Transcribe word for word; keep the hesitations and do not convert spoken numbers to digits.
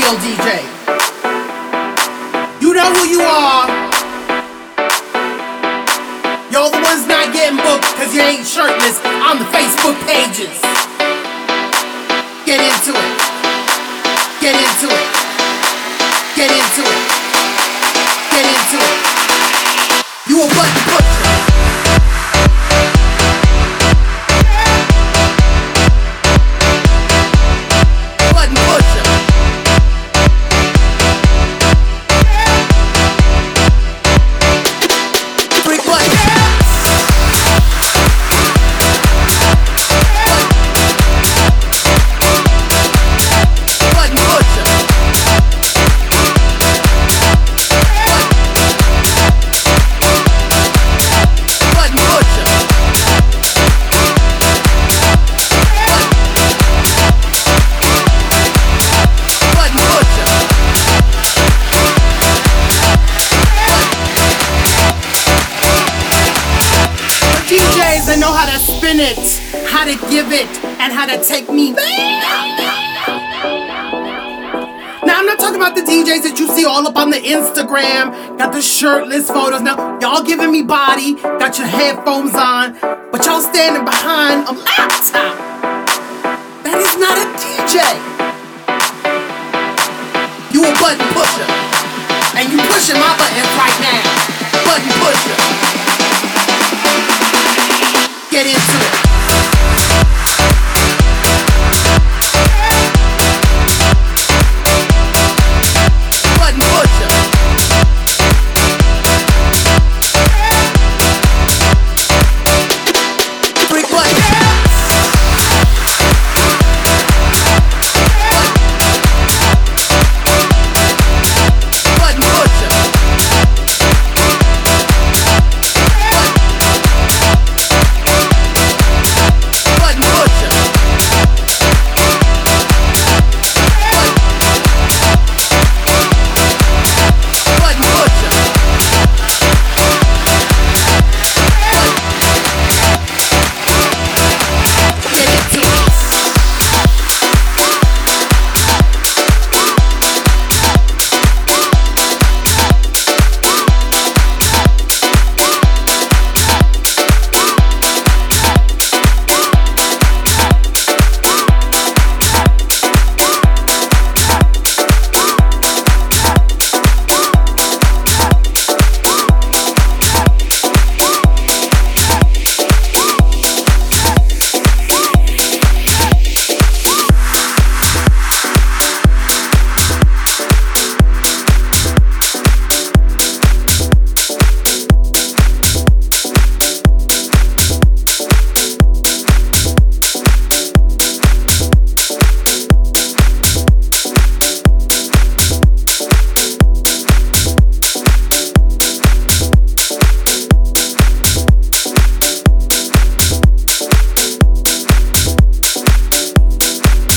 real D J. You know who you are. You're the ones not getting booked cause you ain't shirtless on the Facebook pages. Get into it. Get into it. Get into it. Get into it. You a button pusher. I know how to spin it, how to give it, and how to take me. Now I'm not talking about the D Js that you see all up on the Instagram, got the shirtless photos. Now y'all giving me body, got your headphones on, but y'all standing behind a laptop.